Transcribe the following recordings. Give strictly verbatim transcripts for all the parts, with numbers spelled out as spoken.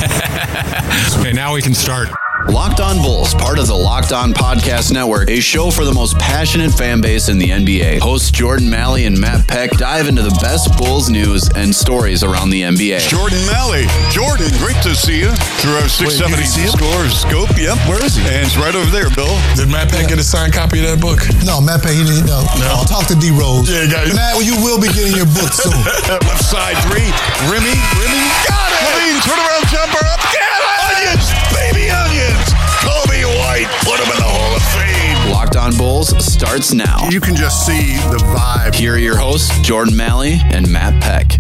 Okay, now we can start. Locked On Bulls, part of the Locked On Podcast Network, a show for the most passionate fan base in the N B A. Hosts Jordan Malley and Matt Peck dive into the best Bulls news and stories around the N B A. Jordan Malley. Jordan, great to see you through our six seventy score scope. Yep. Where is he? And it's right over there, Bill. Did Matt Peck get a signed copy of that book? No, Matt Peck, he didn't. No. No. I'll talk to D Rose. Yeah, got it. Matt, you will be getting your book soon. Left side three. Rimmy. Rimmy. Got it. Clean. Turnaround jumper up. Get it. Onions. Baby onions. Kobe White. Put him in the Hall of Fame. Locked On Bulls starts now. You can just see the vibe. Here are your hosts, Jordan Malley and Matt Peck.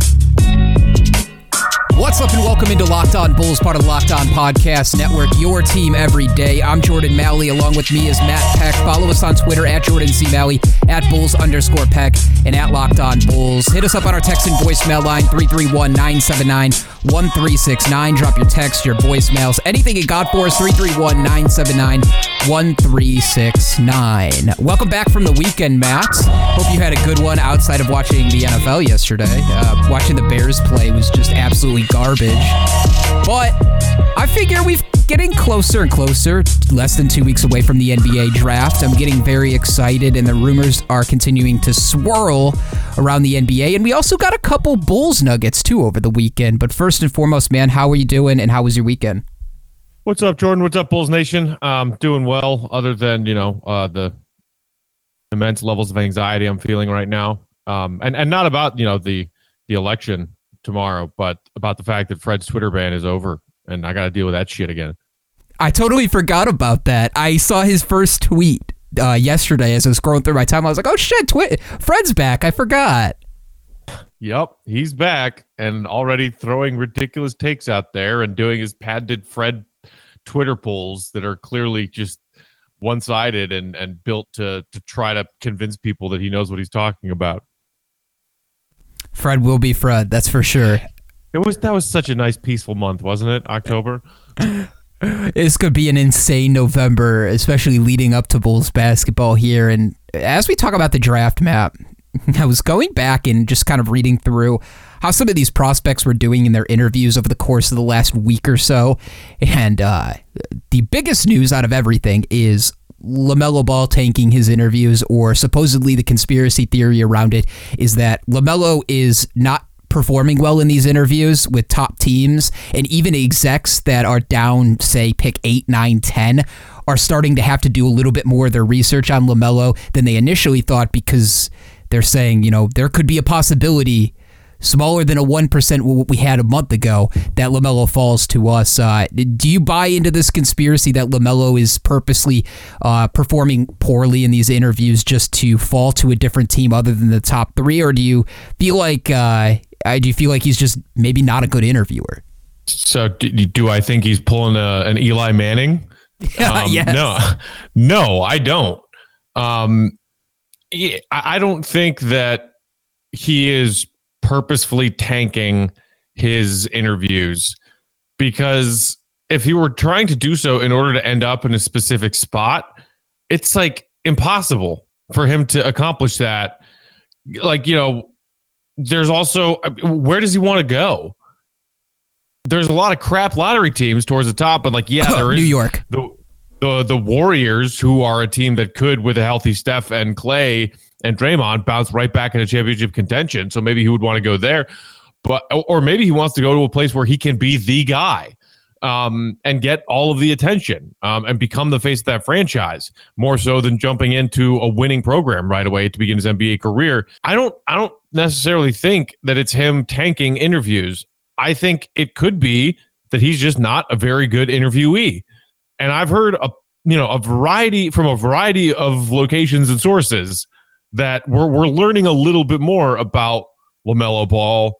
What's up and welcome into Locked On Bulls, part of the Locked On Podcast Network, your team every day. I'm Jordan Malley. Along with me is Matt Peck. Follow us on Twitter at Jordan C. Malley, at Bulls underscore Peck, and at Locked On Bulls. Hit us up on our text and voicemail line, three three one, nine seven nine, one three six nine. Drop your text, your voicemails, anything you got for us, three three one, nine seven nine, one three six nine. Welcome back from the weekend, Matt. Hope you had a good one outside of watching the N F L yesterday. Uh, watching the Bears play was just absolutely garbage. But I figure we're getting closer and closer, less than two weeks away from the N B A draft. I'm getting very excited, and the rumors are continuing to swirl around the N B A. And we also got a couple Bulls nuggets, too, over the weekend. But first and foremost, man, how are you doing, and how was your weekend? What's up, Jordan? What's up, Bulls Nation? Um, doing well, other than, you know, uh, the immense levels of anxiety I'm feeling right now. Um, and, and not about, you know, the the election tomorrow, but about the fact that Fred's Twitter ban is over, and I got to deal with that shit again. I totally forgot about that. I saw his first tweet uh, yesterday as I was scrolling through my time. I was like, oh shit, Twi- Fred's back. I forgot. Yep, he's back and already throwing ridiculous takes out there and doing his patented Fred Twitter polls that are clearly just one-sided and, and built to to try to convince people that he knows what he's talking about. Fred will be Fred, that's for sure. It was that was such a nice, peaceful month, wasn't it? October. This could be an insane November, especially leading up to Bulls basketball here. And as we talk about the draft map, I was going back and just kind of reading through how some of these prospects were doing in their interviews over the course of the last week or so. And uh, the biggest news out of everything is LaMelo Ball tanking his interviews, or supposedly the conspiracy theory around it is that LaMelo is not performing well in these interviews with top teams, and even execs that are down, say, pick eight, nine, ten, are starting to have to do a little bit more of their research on LaMelo than they initially thought, because they're saying, you know, there could be a possibility smaller than a one percent what we had a month ago that LaMelo falls to us. Uh, do you buy into this conspiracy that LaMelo is purposely uh, performing poorly in these interviews just to fall to a different team other than the top three, or do you feel like uh, do you feel like he's just maybe not a good interviewer? So do, do I think he's pulling a, an Eli Manning? Um, yes. No, no, I don't. Um, I, I don't think that he is purposefully tanking his interviews, because if he were trying to do so in order to end up in a specific spot, it's like impossible for him to accomplish that. Like, you know, there's also, where does he want to go? There's a lot of crap lottery teams towards the top, but like, yeah, there is New York. The, the, the Warriors, who are a team that could, with a healthy Steph and Clay and Draymond, bounce right back into championship contention. So maybe he would want to go there, but or maybe he wants to go to a place where he can be the guy um, and get all of the attention um, and become the face of that franchise, more so than jumping into a winning program right away to begin his N B A career. I don't, I don't necessarily think that it's him tanking interviews. I think it could be that he's just not a very good interviewee. And I've heard a, you know, a variety from a variety of locations and sources that we're we're learning a little bit more about LaMelo Ball,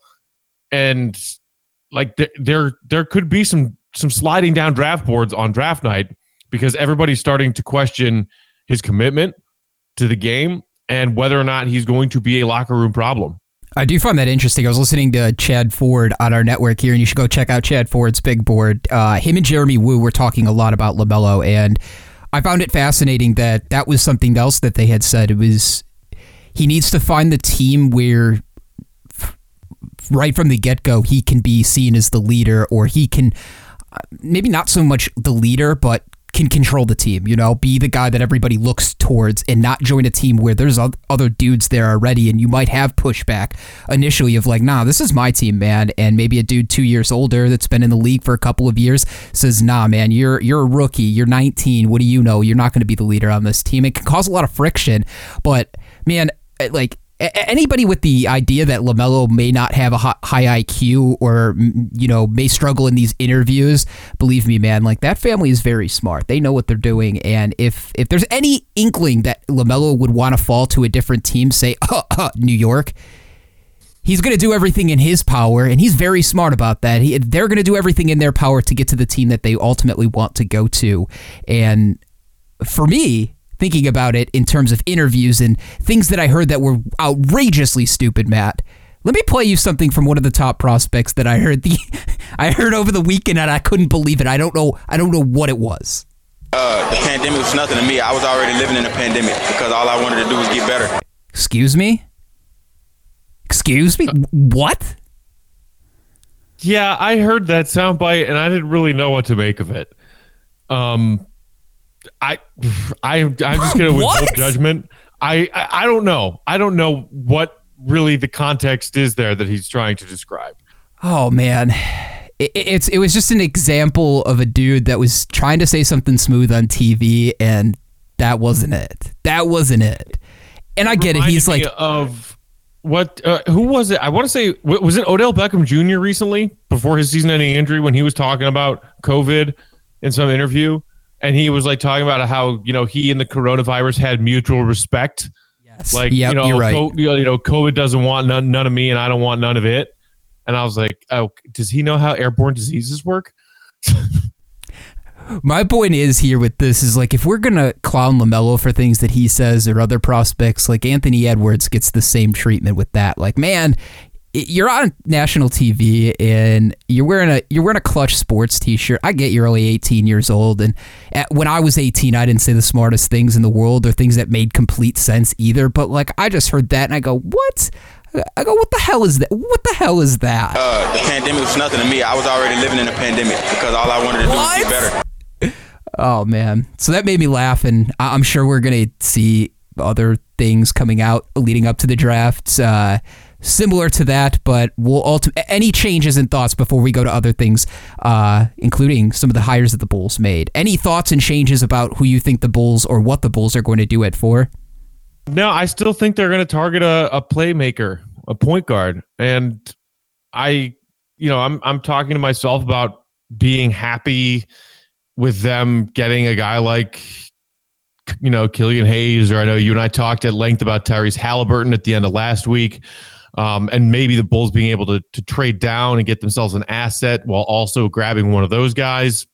and like th- there there could be some some sliding down draft boards on draft night, because everybody's starting to question his commitment to the game and whether or not he's going to be a locker room problem. I do find that interesting. I was listening to Chad Ford on our network here, and you should go check out Chad Ford's Big Board. Uh, him and Jeremy Woo were talking a lot about LaMelo, and I found it fascinating that that was something else that they had said. It was he needs to find the team where right from the get-go he can be seen as the leader, or he can maybe not so much the leader, but can control the team, you know, be the guy that everybody looks towards and not join a team where there's other dudes there already and you might have pushback initially of like, nah, this is my team, man. And maybe a dude two years older that's been in the league for a couple of years says, nah, man, you're you're a rookie. You're nineteen. What do you know? You're not going to be the leader on this team. It can cause a lot of friction, but man, like, anybody with the idea that LaMelo may not have a high I Q or, you know, may struggle in these interviews, believe me, man, like that family is very smart. They know what they're doing. And if if there's any inkling that LaMelo would want to fall to a different team, say, uh, uh, New York, he's going to do everything in his power. And he's very smart about that. He, they're going to do everything in their power to get to the team that they ultimately want to go to. And for me, thinking about it in terms of interviews and things that I heard that were outrageously stupid, Matt, let me play you something from one of the top prospects that I heard the I heard over the weekend and I couldn't believe it. I don't know I don't know what it was. Uh, the pandemic was nothing to me. I was already living in a pandemic because all I wanted to do was get better. Excuse me? Excuse me? What? Yeah, I heard that soundbite and I didn't really know what to make of it. Um I, I, I'm just going to withhold judgment. I, I, I don't know. I don't know what really the context is there that he's trying to describe. Oh man, it, it's it was just an example of a dude that was trying to say something smooth on T V, and that wasn't it. That wasn't it. And I get it. He's like, of what? Uh, who was it? I want to say, was it Odell Beckham Junior recently before his season-ending injury when he was talking about COVID in some interview? And he was like talking about how, you know, he and the coronavirus had mutual respect. Yes. Like, yep, you know, you're right. co- you know, COVID doesn't want none, none of me and I don't want none of it. And I was like, oh, does he know how airborne diseases work? My point is here with this is like, if we're going to clown LaMelo for things that he says or other prospects, like Anthony Edwards gets the same treatment with that. Like, man, you're on national T V and you're wearing a you're wearing a Clutch Sports t-shirt. I get you're only eighteen years old, and at, when I was eighteen, I didn't say the smartest things in the world or things that made complete sense either. But like, I just heard that and I go, what? I go, what the hell is that? What the hell is that? Uh, the pandemic was nothing to me. I was already living in a pandemic because all I wanted to do what? was get better. Oh man, so that made me laugh, and I'm sure we're gonna see other things coming out leading up to the draft. Uh, Similar to that, but we'll ulti- any changes and thoughts before we go to other things, uh, including some of the hires that the Bulls made. Any thoughts and changes about who you think the Bulls or what the Bulls are going to do at four? No, I still think they're going to target a, a playmaker, a point guard, and I, you know, I'm I'm talking to myself about being happy with them getting a guy like, you know, Killian Hayes, or I know you and I talked at length about Tyrese Halliburton at the end of last week. Um, and maybe the Bulls being able to to trade down and get themselves an asset while also grabbing one of those guys.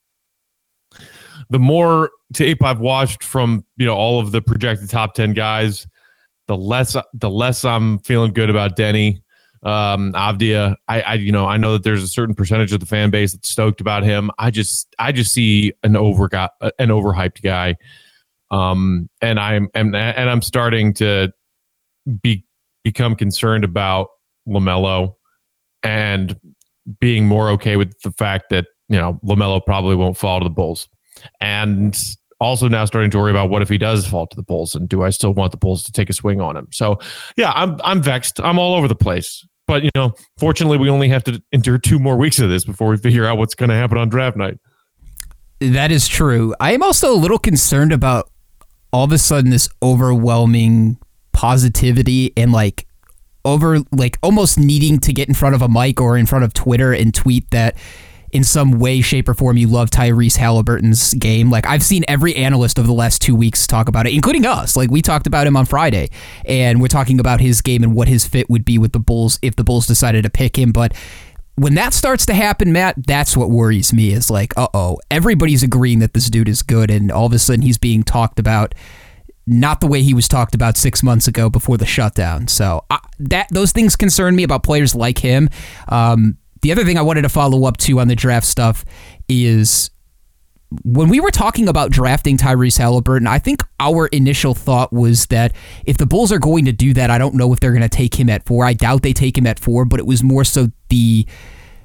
The more tape I've watched from, you know, all of the projected top ten guys, the less the less I'm feeling good about Denny. Um, Avdia, I, I you know I know that there's a certain percentage of the fan base that's stoked about him. I just I just see an over got an overhyped guy, um, and I'm and and I'm starting to be. become concerned about LaMelo and being more okay with the fact that, you know, LaMelo probably won't fall to the Bulls. And also now starting to worry about what if he does fall to the Bulls, and do I still want the Bulls to take a swing on him? So yeah, I'm I'm vexed. I'm all over the place. But, you know, fortunately we only have to endure two more weeks of this before we figure out what's going to happen on draft night. That is true. I am also a little concerned about all of a sudden this overwhelming positivity and like over like almost needing to get in front of a mic or in front of Twitter and tweet that in some way, shape, or form you love Tyrese Halliburton's game. Like, I've seen every analyst over the last two weeks talk about it, including us. Like, we talked about him on Friday, and we're talking about his game and what his fit would be with the Bulls if the Bulls decided to pick him. But when that starts to happen, Matt, that's what worries me, is like, uh-oh, everybody's agreeing that this dude is good, and all of a sudden he's being talked about not the way he was talked about six months ago before the shutdown. So uh, that those things concern me about players like him. Um, the other thing I wanted to follow up to on the draft stuff is when we were talking about drafting Tyrese Halliburton, I think our initial thought was that if the Bulls are going to do that, I don't know if they're going to take him at four. I doubt they take him at four, but it was more so the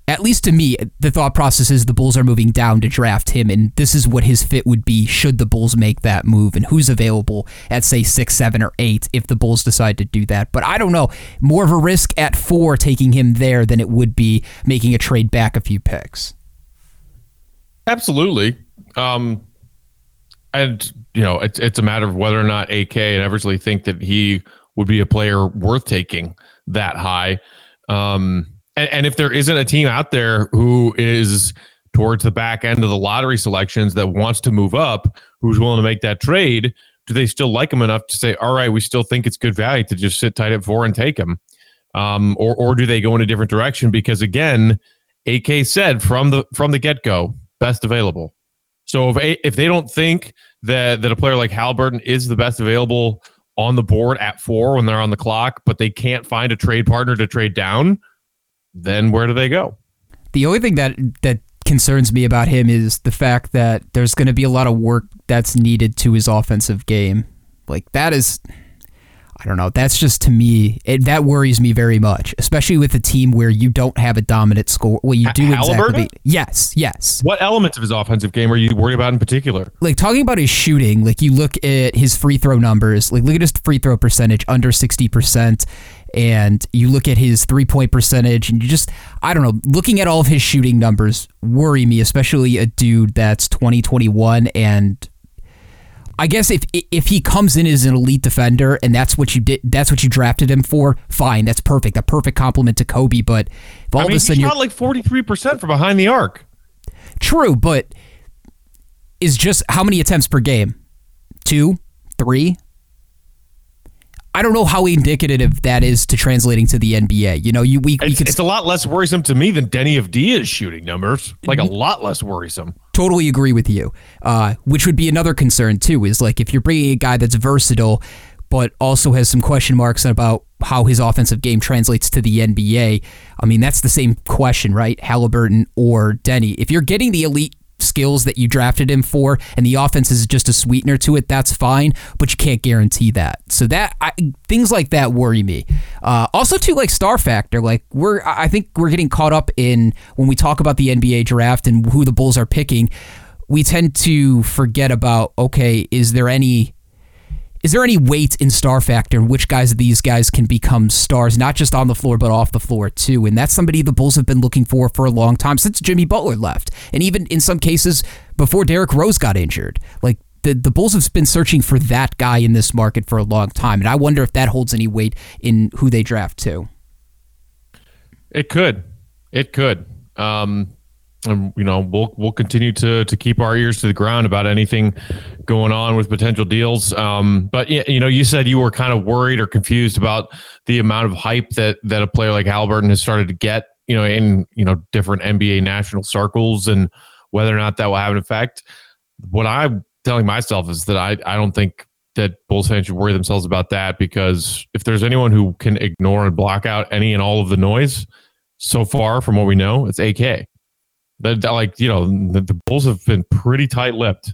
at least to me, the thought process is the Bulls are moving down to draft him, and this is what his fit would be should the Bulls make that move, and who's available at, say, six, seven, or eight if the Bulls decide to do that. But I don't know. More of a risk at four taking him there than it would be making a trade back a few picks. Absolutely. Um, and, you know, it's, it's a matter of whether or not A K and Eversley think that he would be a player worth taking that high. Um, and, and if there isn't a team out there who is towards the back end of the lottery selections that wants to move up, who's willing to make that trade, do they still like him enough to say, all right, we still think it's good value to just sit tight at four and take him? Um, or, or do they go in a different direction? Because again, A K said from the, from the get-go, best available. So if a, if they don't think that, that a player like Haliburton is the best available on the board at four when they're on the clock, but they can't find a trade partner to trade down, then where do they go? The only thing that that concerns me about him is the fact that there's going to be a lot of work that's needed to his offensive game. Like that is, I don't know. That's just, to me, it, that worries me very much, especially with a team where you don't have a dominant score. Well, you do H- exactly. Yes, yes. What elements of his offensive game are you worried about in particular? Like talking about his shooting, like you look at his free throw numbers, like look at his free throw percentage under sixty percent, and you look at his three-point percentage, and you just, I don't know, looking at all of his shooting numbers worry me, especially a dude that's twenty, twenty-one, and I guess if if he comes in as an elite defender and that's what you did, that's what you drafted him for, fine, that's perfect, a perfect compliment to Kobe. But if all I mean, of a sudden he shot like forty-three percent from behind the arc. True, but is just how many attempts per game? Two, three? I don't know how indicative that is to translating to the N B A. You know, you we, we it's, could it's a lot less worrisome to me than Denny Avdia's shooting numbers. Like a lot less worrisome. Totally agree with you. Uh, which would be another concern too. Is like if you're bringing a guy that's versatile, but also has some question marks about how his offensive game translates to the N B A. I mean, that's the same question, right? Haliburton or Denny. If you're getting the elite skills that you drafted him for and the offense is just a sweetener to it, that's fine, but you can't guarantee that. So that I, things like that worry me. Uh, also too, like star factor, like we're I think we're getting caught up in when we talk about the N B A draft and who the Bulls are picking, we tend to forget about, okay, is there any Is there any weight in star factor in which guys of these guys can become stars, not just on the floor, but off the floor too? And that's somebody the Bulls have been looking for for a long time, since Jimmy Butler left. And even in some cases before Derrick Rose got injured. Like the, the Bulls have been searching for that guy in this market for a long time. And I wonder if that holds any weight in who they draft too. It could. It could. Um, and, you know, we'll we'll continue to to keep our ears to the ground about anything going on with potential deals. Um, but you know, you said you were kind of worried or confused about the amount of hype that that a player like Haliburton has started to get, you know, in you know different N B A national circles, and whether or not that will have an effect. What I'm telling myself is that I I don't think that Bulls fans should worry themselves about that, because if there's anyone who can ignore and block out any and all of the noise so far from what we know, it's A K. That, like, you know, the, the Bulls have been pretty tight-lipped.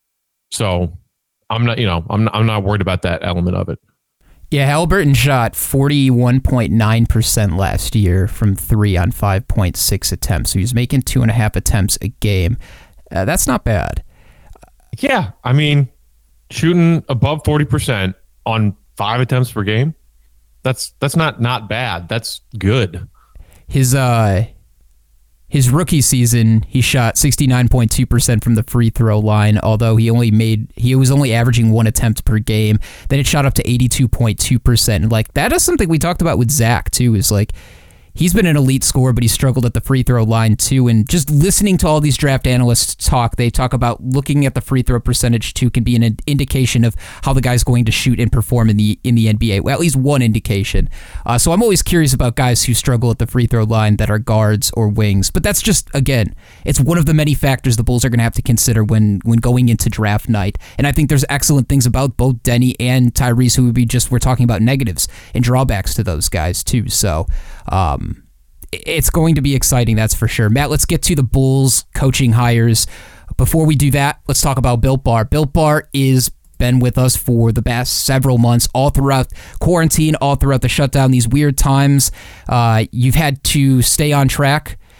So I'm not, you know, I'm, I'm not worried about that element of it. Yeah, Haliburton shot forty-one point nine percent last year from three on five point six attempts. So he was making two and a half attempts a game. Uh, that's not bad. Yeah, I mean, shooting above forty percent on five attempts per game, that's that's not not bad. That's good. His uh his rookie season, he shot sixty-nine point two percent from the free throw line, although he only made he was only averaging one attempt per game. Then it shot up to eighty-two point two percent. And like that is something we talked about with Zach too, is like he's been an elite scorer, but he struggled at the free throw line too. And just listening to all these draft analysts talk, they talk about looking at the free throw percentage too can be an indication of how the guy's going to shoot and perform in the in the N B A. Well, at least one indication. Uh, so I'm always curious about guys who struggle at the free throw line that are guards or wings. But that's just, again, it's one of the many factors the Bulls are going to have to consider when when going into draft night. And I think there's excellent things about both Denny and Tyrese who would be just, we're talking about negatives and drawbacks to those guys too. So, um, it's going to be exciting, that's for sure. Matt, let's get to the Bulls coaching hires. Before we do that, let's talk about Built Bar. Built Bar is been with us for the past several months, all throughout quarantine, all throughout the shutdown, these weird times. Uh, you've had to stay on track.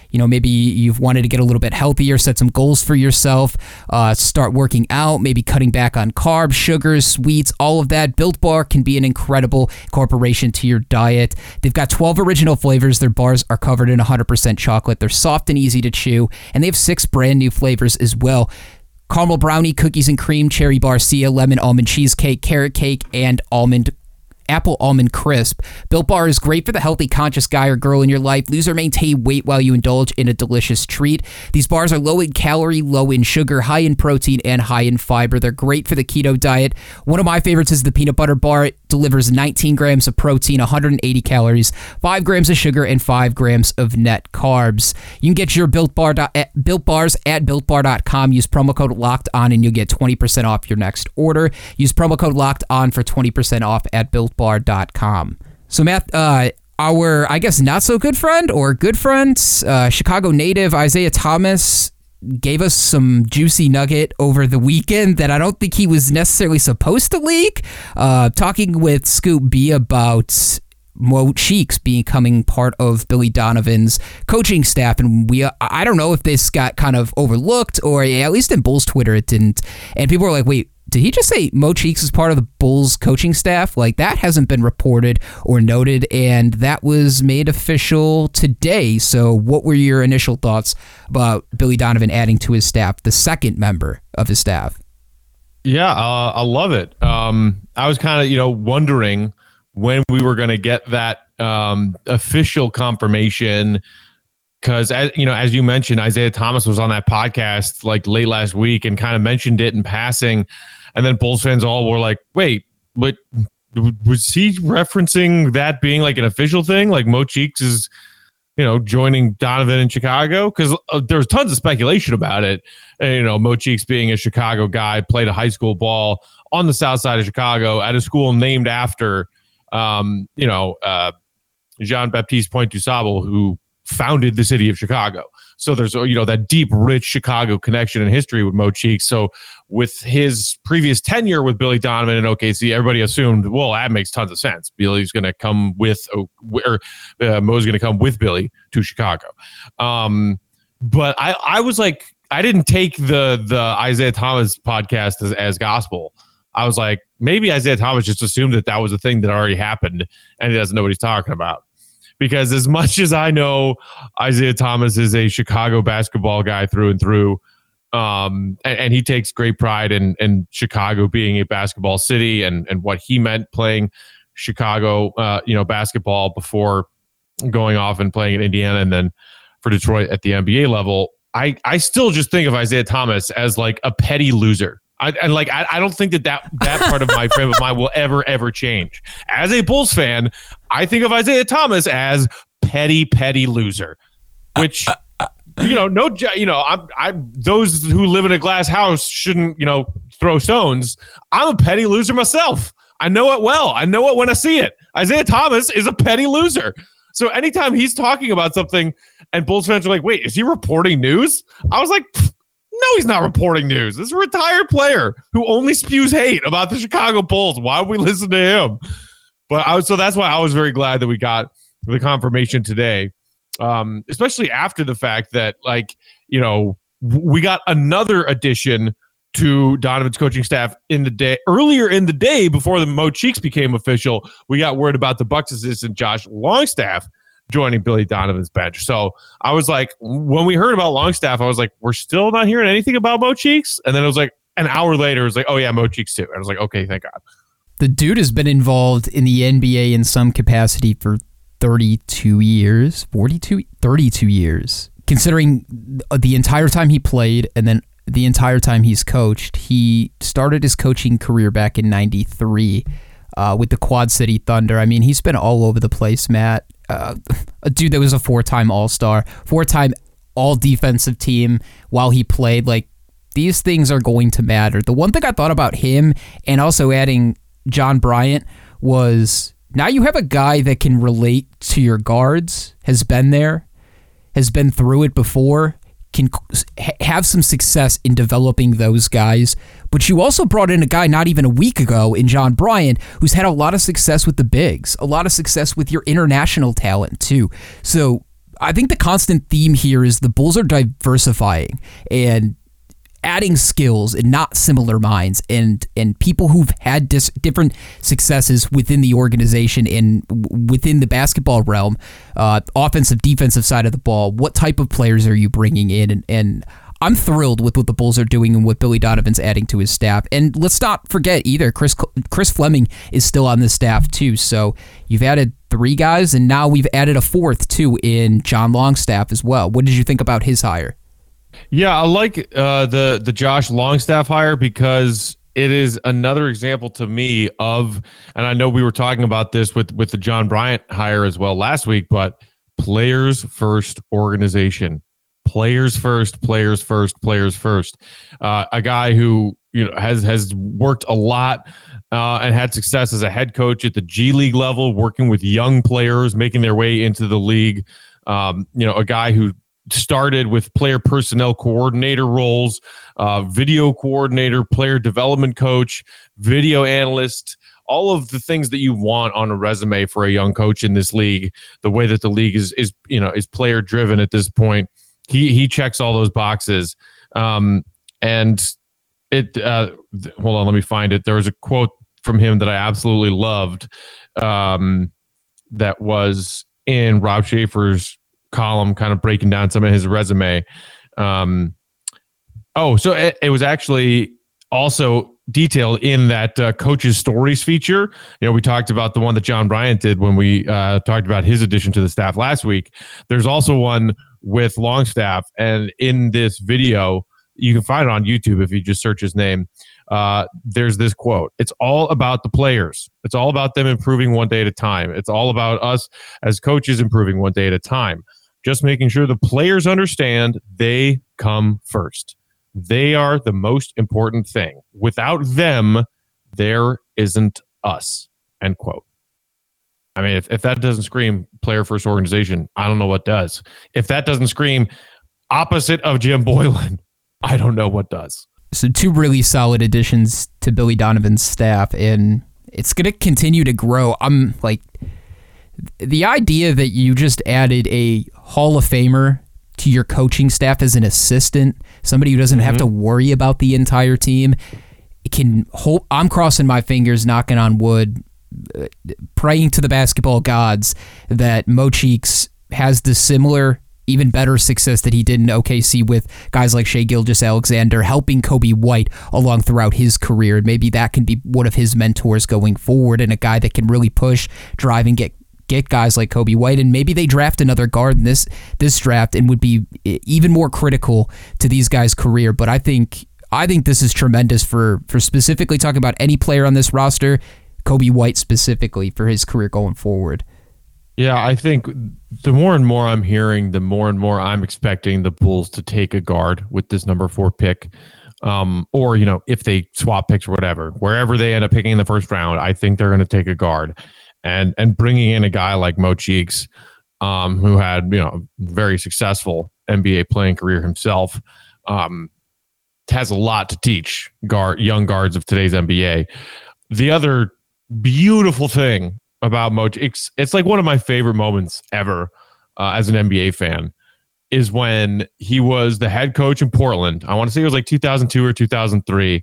You know, maybe you've wanted to get a little bit healthier, set some goals for yourself, uh, start working out, maybe cutting back on carbs, sugars, sweets, all of that. Built Bar can be an incredible incorporation to your diet. They've got twelve original flavors. Their bars are covered in one hundred percent chocolate. They're soft and easy to chew, and they have six brand new flavors as well. Caramel brownie, cookies and cream, cherry barcia, lemon almond cheesecake, carrot cake, and almond apple almond crisp. Built Bar is great for the healthy, conscious guy or girl in your life. Lose or maintain weight while you indulge in a delicious treat. These bars are low in calorie, low in sugar, high in protein, and high in fiber. They're great for the keto diet. One of my favorites is the peanut butter bar. It delivers nineteen grams of protein, one hundred eighty calories, five grams of sugar, and five grams of net carbs. You can get your Built Bar at, Built Bars at built bar dot com. Use promo code LOCKED ON and you'll get twenty percent off your next order. Use promo code LOCKED ON for twenty percent off at built bar dot com. So Matt, uh, our, I guess, not so good friend or good friend, uh, Chicago native Isaiah Thomas gave us some juicy nugget over the weekend that I don't think he was necessarily supposed to leak. Uh, talking with Scoop B about Mo Cheeks becoming part of Billy Donovan's coaching staff, and we I don't know if this got kind of overlooked, or at least in Bulls Twitter it didn't, and people were like, wait, did he just say Mo Cheeks is part of the Bulls coaching staff? Like, that hasn't been reported or noted, and that was made official today. So what were your initial thoughts about Billy Donovan adding to his staff, the second member of his staff? Yeah, uh, I love it. Um, I was kind of, you know, wondering when we were going to get that um, official confirmation, because, as you know, as you mentioned, Isaiah Thomas was on that podcast like late last week and kind of mentioned it in passing, and then Bulls fans all were like, "Wait, but was he referencing that being like an official thing? Like Mo Cheeks is, you know, joining Donovan in Chicago?" Because uh, there was tons of speculation about it. And, you know, Mo Cheeks being a Chicago guy, played a high school ball on the south side of Chicago at a school named after, um, you know, uh, Jean-Baptiste Pointe-du-Sable, who founded the city of Chicago. So there's, you know, that deep, rich Chicago connection and history with Mo Cheeks. So with his previous tenure with Billy Donovan and O K C, everybody assumed, well, that makes tons of sense. Billy's going to come with, or uh, Mo's going to come with Billy to Chicago. Um, but I, I was like, I didn't take the the Isaiah Thomas podcast as, as gospel. I was like, maybe Isaiah Thomas just assumed that that was a thing that already happened and he doesn't know what he's talking about. Because as much as I know Isaiah Thomas is a Chicago basketball guy through and through, um, and, and he takes great pride in, in Chicago being a basketball city and, and what he meant playing Chicago, uh, you know, basketball before going off and playing in Indiana and then for Detroit at the N B A level. I, I still just think of Isaiah Thomas as like a petty loser. I, and like I, I don't think that, that that part of my frame of mind will ever ever change. As a Bulls fan, I think of Isaiah Thomas as petty petty loser, which you know no you know I'm I those who live in a glass house shouldn't you know throw stones. I'm a petty loser myself. I know it well. I know it when I see it. Isaiah Thomas is a petty loser. So anytime he's talking about something and Bulls fans are like, wait, is he reporting news? I was like, no, he's not reporting news. This is a retired player who only spews hate about the Chicago Bulls. Why would we listen to him? But I was, so that's why I was very glad that we got the confirmation today, um, especially after the fact that, like, you know, we got another addition to Donovan's coaching staff in the day earlier in the day before the Mo Cheeks became official. We got word about the Bucks assistant Josh Longstaff joining Billy Donovan's bench. So I was like, when we heard about Longstaff, I was like, we're still not hearing anything about Mo Cheeks. And then it was like an hour later, it was like, oh yeah, Mo Cheeks too. And I was like, okay, thank God. The dude has been involved in the N B A in some capacity for thirty-two years, forty-two, thirty-two years. Considering the entire time he played and then the entire time he's coached. He started his coaching career back in ninety-three uh, with the Quad City Thunder. I mean, he's been all over the place, Matt. Uh, a dude that was a four-time All-Star, four-time All-Defensive Team while he played. Like, these things are going to matter. The one thing I thought about him and also adding John Bryant was now you have a guy that can relate to your guards, has been there, has been through it before, can have some success in developing those guys. But you also brought in a guy not even a week ago in John Bryant who's had a lot of success with the bigs, a lot of success with your international talent too. So I think the constant theme here is the Bulls are diversifying and adding skills and not similar minds, and and people who've had dis- different successes within the organization and w- within the basketball realm, uh, offensive, defensive side of the ball. What type of players are you bringing in? And, and I'm thrilled with what the Bulls are doing and what Billy Donovan's adding to his staff. And let's not forget either, Chris Chris Fleming is still on the staff too. So you've added three guys, and now we've added a fourth too in John Longstaff as well. What did you think about his hire? Yeah, I like uh, the the Josh Longstaff hire because it is another example to me of, and I know we were talking about this with, with the John Bryant hire as well last week, but players first organization, players first, players first, players first. Uh, a guy who you know has has worked a lot uh, and had success as a head coach at the G League level, working with young players, making their way into the league. Um, you know, a guy who started with player personnel coordinator roles, uh, video coordinator, player development coach, video analyst, all of the things that you want on a resume for a young coach in this league. The way that the league is, is you know, is player driven at this point. He he checks all those boxes. Um, and it, uh, th- hold on, let me find it. There was a quote from him that I absolutely loved. Um, that was in Rob Schaefer's column, kind of breaking down some of his resume. Um, oh, so it, it was actually also detailed in that uh, coaches stories feature. You know, we talked about the one that John Bryant did when we uh, talked about his addition to the staff last week. There's also one with Longstaff, and in this video, you can find it on YouTube if you just search his name. Uh, there's this quote. It's all about the players. It's all about them improving one day at a time. It's all about us as coaches improving one day at a time. Just making sure the players understand they come first. They are the most important thing. Without them, there isn't us. End quote. I mean, if, if that doesn't scream player first organization, I don't know what does. If that doesn't scream opposite of Jim Boylan, I don't know what does. So two really solid additions to Billy Donovan's staff, and it's going to continue to grow. I'm like, the idea that you just added a Hall of Famer to your coaching staff as an assistant, somebody who doesn't mm-hmm. have to worry about the entire team, it can hold, I'm crossing my fingers, knocking on wood, uh, praying to the basketball gods that Mo Cheeks has the similar, even better success that he did in O K C with guys like Shai Gilgeous-Alexander, helping Kobe White along throughout his career. And maybe that can be one of his mentors going forward, and a guy that can really push, drive, and get get guys like Kobe White. And maybe they draft another guard in this this draft and would be even more critical to these guys' career. But I think I think this is tremendous for for specifically talking about any player on this roster, Kobe White specifically, for his career going forward. Yeah, I think the more and more I'm hearing, the more and more I'm expecting the Bulls to take a guard with this number four pick. Um, or, you know, if they swap picks or whatever, wherever they end up picking in the first round, I think they're going to take a guard. And and bringing in a guy like Mo Cheeks, um, who had, you know, very successful N B A playing career himself, um, has a lot to teach guard young guards of today's N B A. The other beautiful thing about Mo Cheeks, it's like one of my favorite moments ever uh, as an N B A fan, is when he was the head coach in Portland. I want to say it was like two thousand two or two thousand three,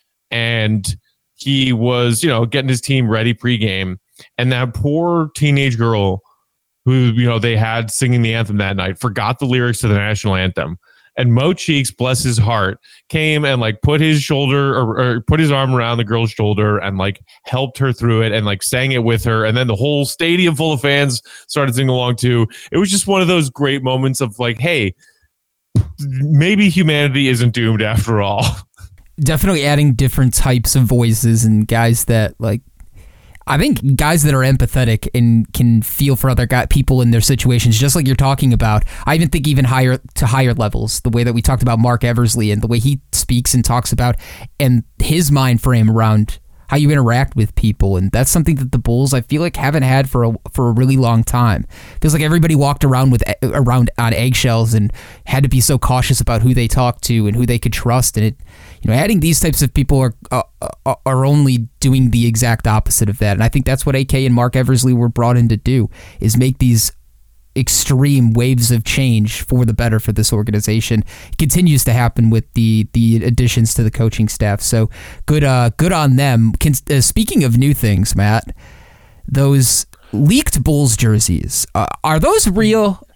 and he was, you know, getting his team ready pregame. And that poor teenage girl who, you know, they had singing the anthem that night forgot the lyrics to the national anthem. And Mo Cheeks, bless his heart, came and like put his shoulder or, or put his arm around the girl's shoulder and like helped her through it and like sang it with her. And then the whole stadium full of fans started singing along too. It was just one of those great moments of like, hey, maybe humanity isn't doomed after all. Definitely adding different types of voices and guys that like, I think guys that are empathetic and can feel for other guy, people in their situations, just like you're talking about. I even think even higher to higher levels, the way that we talked about Mark Eversley and the way he speaks and talks about and his mind frame around how you interact with people. And that's something that the Bulls, I feel like, haven't had for a, for a really long time. It feels like everybody walked around with around on eggshells and had to be so cautious about who they talked to and who they could trust. And it, you know, adding these types of people are uh, are only doing the exact opposite of that. And I think that's what A K and Mark Eversley were brought in to do, is make these extreme waves of change for the better for this organization. It continues to happen with the the additions to the coaching staff. So good, uh, good on them. Can, uh, speaking of new things, Matt, those leaked Bulls jerseys, uh, are those real?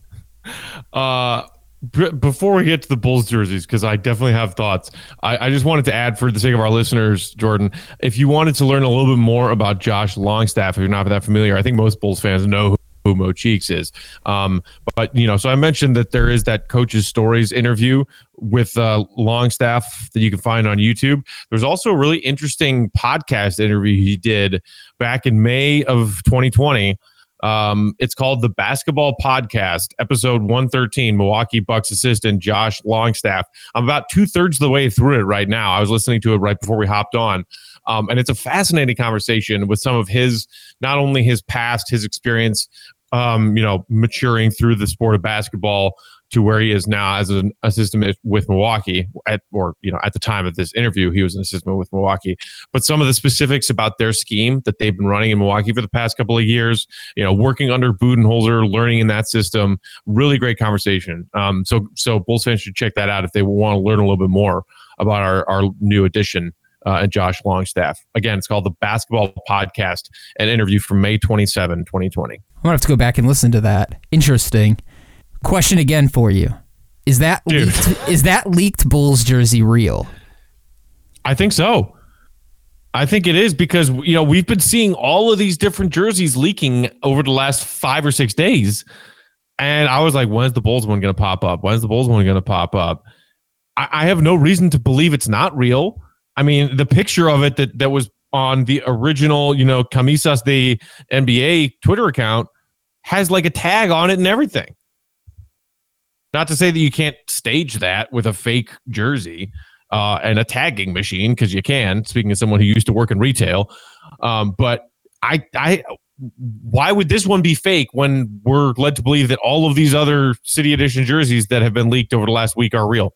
Uh, b- before we get to the Bulls jerseys, because I definitely have thoughts, I, I just wanted to add, for the sake of our listeners, Jordan, if you wanted to learn a little bit more about Josh Longstaff, if you're not that familiar, I think most Bulls fans know who who Mo Cheeks is. Um, but, you know, so I mentioned that there is that Coach's Stories interview with uh, Longstaff that you can find on YouTube. There's also a really interesting podcast interview he did back in May of twenty twenty. Um, it's called The Basketball Podcast, episode one thirteen, Milwaukee Bucks assistant Josh Longstaff. I'm about two thirds of the way through it right now. I was listening to it right before we hopped on. Um, and it's a fascinating conversation with some of his, not only his past, his experience, um, you know, maturing through the sport of basketball to where he is now as an assistant with Milwaukee, at, or, you know, at the time of this interview, he was an assistant with Milwaukee. But some of the specifics about their scheme that they've been running in Milwaukee for the past couple of years, you know, working under Budenholzer, learning in that system, really great conversation. Um, so, so Bulls fans should check that out if they want to learn a little bit more about our, our new addition. Uh, and Josh Longstaff. Again, it's called The Basketball Podcast, an interview from May twenty-seventh, twenty twenty. I'm going to have to go back and listen to that. Interesting. Question again for you. Is that leaked, is that leaked Bulls jersey real? I think so. I think it is because, you know, we've been seeing all of these different jerseys leaking over the last five or six days. And I was like, when's the Bulls one going to pop up? When's the Bulls one going to pop up? I, I have no reason to believe it's not real. I mean, the picture of it that, that was on the original, you know, Camisas de N B A Twitter account has like a tag on it and everything. Not to say that you can't stage that with a fake jersey uh, and a tagging machine, because you can, speaking as someone who used to work in retail. Um, but I, I, why would this one be fake when we're led to believe that all of these other City Edition jerseys that have been leaked over the last week are real?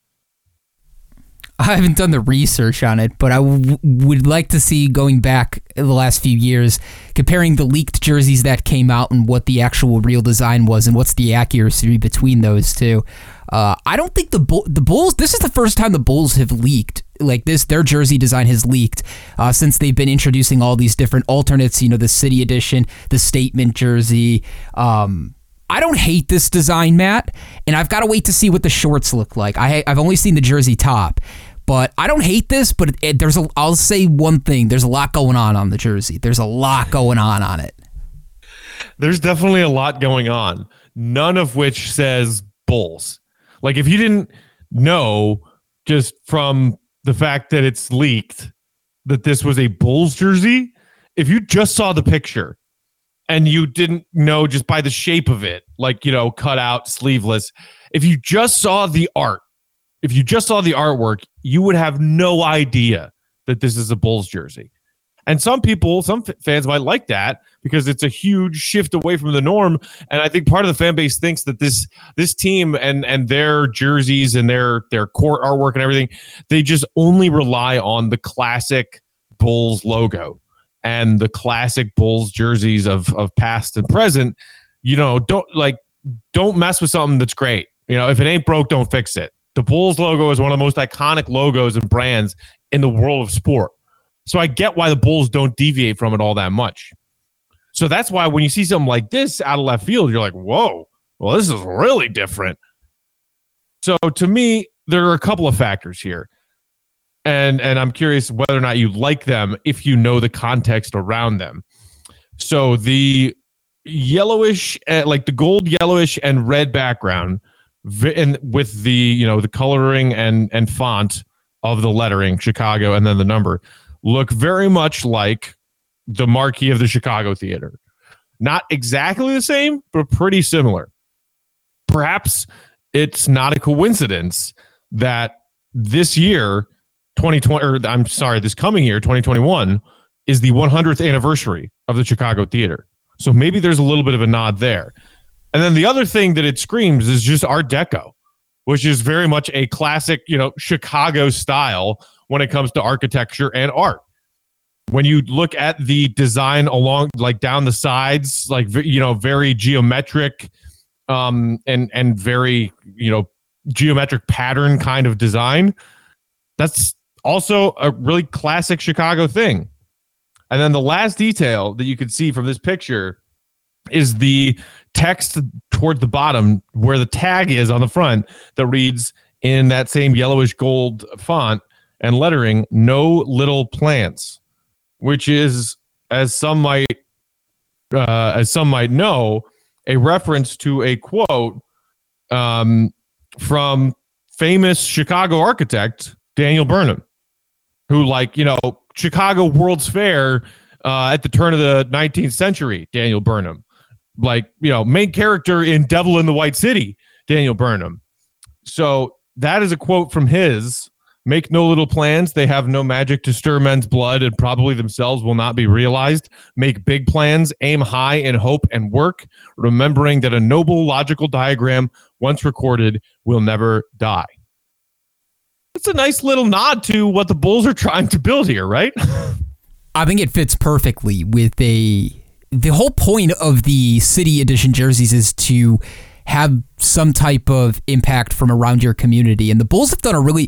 I haven't done the research on it, but I w- would like to see, going back the last few years, comparing the leaked jerseys that came out and what the actual real design was and what's the accuracy between those two. Uh, I don't think the Bull- the Bulls, this is the first time the Bulls have leaked, like this, their jersey design has leaked uh, since they've been introducing all these different alternates, you know, the City Edition, the Statement jersey. Um, I don't hate this design, Matt, and I've got to wait to see what the shorts look like. I, I've only seen the jersey top. But I don't hate this, but it, it, there's a, I'll say one thing. There's a lot going on on the jersey. There's a lot going on on it. There's definitely a lot going on, none of which says Bulls. Like, if you didn't know just from the fact that it's leaked that this was a Bulls jersey, if you just saw the picture and you didn't know just by the shape of it, like, you know, cut out, sleeveless, if you just saw the art, if you just saw the artwork, you would have no idea that this is a Bulls jersey. And some people, some f- fans might like that because it's a huge shift away from the norm. And I think part of the fan base thinks that this this team and and their jerseys and their their court artwork and everything, they just only rely on the classic Bulls logo and the classic Bulls jerseys of of past and present. You know, don't like don't mess with something that's great. You know, if it ain't broke, don't fix it. The Bulls logo is one of the most iconic logos and brands in the world of sport. So I get why the Bulls don't deviate from it all that much. So that's why when you see something like this out of left field, you're like, whoa, well, this is really different. So to me, there are a couple of factors here. And, and I'm curious whether or not you like them if you know the context around them. So the yellowish, uh, like the gold, yellowish, and red background, and with the, you know, the coloring and and font of the lettering, Chicago, and then the number, look very much like the marquee of the Chicago Theater. Not exactly the same, but pretty similar. Perhaps it's not a coincidence that this year, twenty twenty, or I'm sorry, this coming year, twenty twenty-one, is the one hundredth anniversary of the Chicago Theater. So maybe there's a little bit of a nod there. And then the other thing that it screams is just Art Deco, which is very much a classic, you know, Chicago style when it comes to architecture and art. When you look at the design along, like down the sides, like, you know, very geometric, um, and and very, you know, geometric pattern kind of design. That's also a really classic Chicago thing. And then the last detail that you can see from this picture is the text toward the bottom where the tag is on the front that reads in that same yellowish gold font and lettering, "No little plants," which is, as some might uh, as some might know, a reference to a quote um, from famous Chicago architect Daniel Burnham, who, like, you know, Chicago World's Fair uh, at the turn of the nineteenth century, Daniel Burnham, like, you know, main character in Devil in the White City, Daniel Burnham. So that is a quote from his. "Make no little plans. They have no magic to stir men's blood and probably themselves will not be realized. Make big plans, aim high in hope and work, remembering that a noble logical diagram once recorded will never die." It's a nice little nod to what the Bulls are trying to build here, right? I think it fits perfectly with a... The whole point of the City Edition jerseys is to have some type of impact from around your community. And the Bulls have done a really...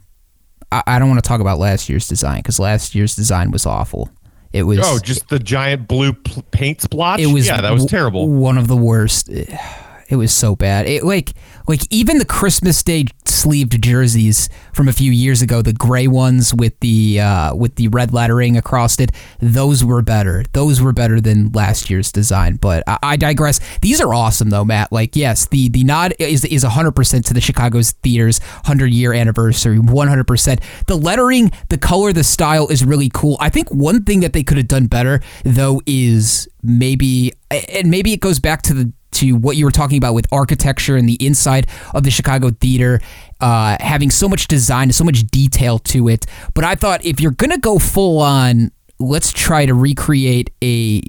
I, I don't want to talk about last year's design because last year's design was awful. It was... Oh, just the giant blue pl- paint splotch? It was yeah, that was w- terrible. One of the worst. It was so bad. It like like even the Christmas Day sleeved jerseys from a few years ago, the gray ones with the uh, with the red lettering across it, those were better. Those were better than last year's design. But I, I digress. These are awesome though, Matt. Like, yes, the the nod is is one hundred percent to the Chicago's Theater's one hundred year anniversary. one hundred percent. The lettering, the color, the style is really cool. I think one thing that they could have done better though is maybe, and maybe it goes back to the to what you were talking about with architecture and the inside of the Chicago Theater, uh, having so much design, so much detail to it. But I thought if you're going to go full on, let's try to recreate a,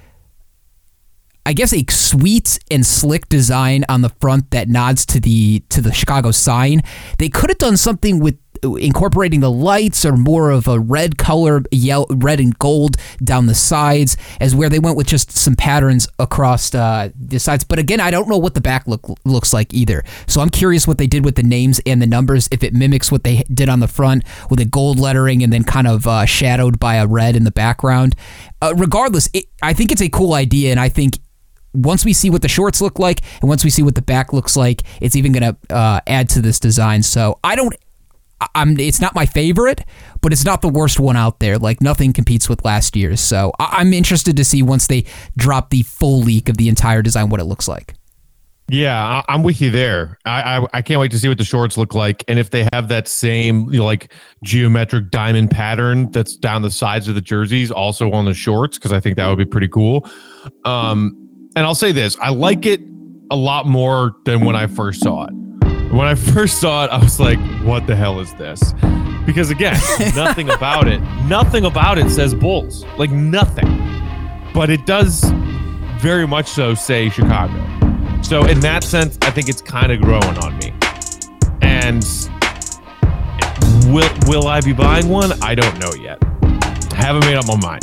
I guess, a sweet and slick design on the front that nods to the to the Chicago sign. They could have done something with incorporating the lights or more of a red color, yellow, red and gold down the sides, as where they went with just some patterns across uh, the sides. But again, I don't know what the back look looks like either. So I'm curious what they did with the names and the numbers, if it mimics what they did on the front with a gold lettering and then kind of uh, shadowed by a red in the background. Uh, regardless, it, I think it's a cool idea, and I think once we see what the shorts look like and once we see what the back looks like, it's even going to uh, add to this design. So I don't I'm. It's not my favorite, but it's not the worst one out there. Like, nothing competes with last year's. So I, I'm interested to see once they drop the full leak of the entire design what it looks like. Yeah, I, I'm with you there. I, I I can't wait to see what the shorts look like, and if they have that same, you know, like geometric diamond pattern that's down the sides of the jerseys, also on the shorts, because I think that would be pretty cool. Um, and I'll say this: I like it a lot more than when I first saw it. When I first saw it, I was like, what the hell is this? Because again, nothing about it, nothing about it says Bulls. Like, nothing. But it does very much so say Chicago. So in that sense, I think it's kind of growing on me. And will will I be buying one? I don't know yet. I haven't made up my mind.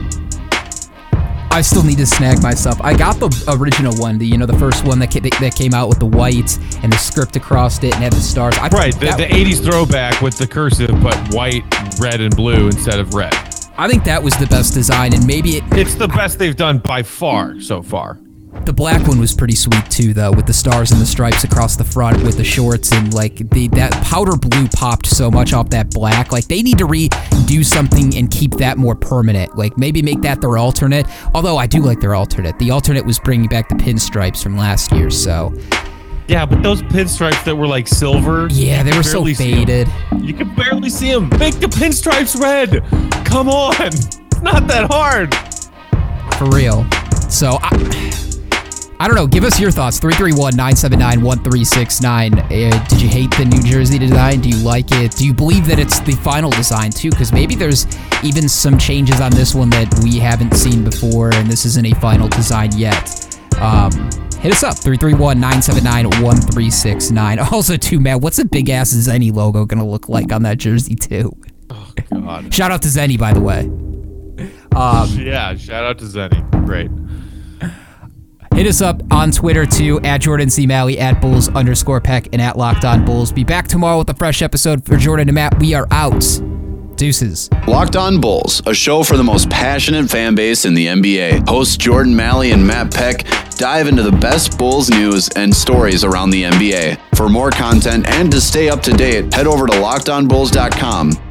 I still need to snag myself. I got the original one, the you know the first one that ca- that came out with the white and the script across it and had the stars. I right, the, that, the eighties throwback with the cursive, but white, red, and blue instead of red. I think that was the best design, and maybe it... It's the best they've done by far so far. The black one was pretty sweet too, though, with the stars and the stripes across the front with the shorts, and like the that powder blue popped so much off that black. Like, they need to redo something and keep that more permanent. Like, maybe make that their alternate. Although I do like their alternate. The alternate was bringing back the pinstripes from last year, so... Yeah, but those pinstripes that were like silver. Yeah, they were so faded. You can barely see them. Make the pinstripes red. Come on. It's not that hard. For real. So, I... I don't know. Give us your thoughts. three three one, nine seven nine, one three six nine. Uh, did you hate the New Jersey design? Do you like it? Do you believe that it's the final design, too? Because maybe there's even some changes on this one that we haven't seen before, and this isn't a final design yet. Um, hit us up. three three one, nine seven nine, one three six nine. Also, too, Matt, what's a big-ass Zenny logo going to look like on that jersey, too? Oh, God. Shout out to Zenny, by the way. Um, yeah, shout out to Zenny. Great. Hit us up on Twitter too, at Jordan C. Malley, at Bulls underscore Peck, and at Locked On Bulls. Be back tomorrow with a fresh episode. For Jordan and Matt, we are out. Deuces. Locked On Bulls, a show for the most passionate fan base in the N B A. Hosts Jordan Malley and Matt Peck dive into the best Bulls news and stories around the N B A. For more content and to stay up to date, head over to locked on bulls dot com